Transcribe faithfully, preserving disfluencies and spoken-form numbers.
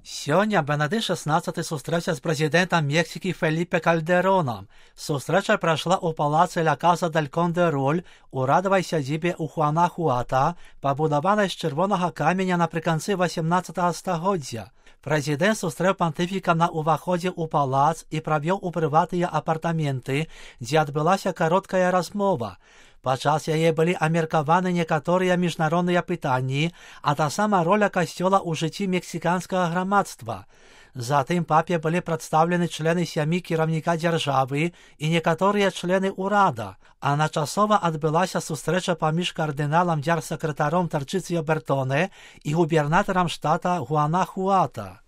Сёння Бенедикт шестнадцатый сустрэўся з прэзідэнтам Мексікі Феліпе Кальдэронам. Сустрэча прайшла ў палацы Ля Каза дель Кондэ-Роль, урадавай сядзібе ў Хуанахуата, пабудаванай з чырвонага каменя напрыканцы васемнаццатага стагоддзя. Прэзідэнт сустрэў пантыфіка на ўваходзе ў палац і правёў у прыватныя апартаменты, дзе адбылася кароткая размова. Падчас яе былі абмеркаваны некаторыя міжнародныя пытанні, а таксама роля касцёла ў жыцці мексіканскага грамадства. Затым папе былі прадстаўлены члены сям'і кіраўніка дзяржавы і некаторыя члены ўрада. Адначасова адбылася сустрэча паміж кардыналам дзярсакратаром Тарчыцыё Бертонэ і губернатарам штата Гуанахуата.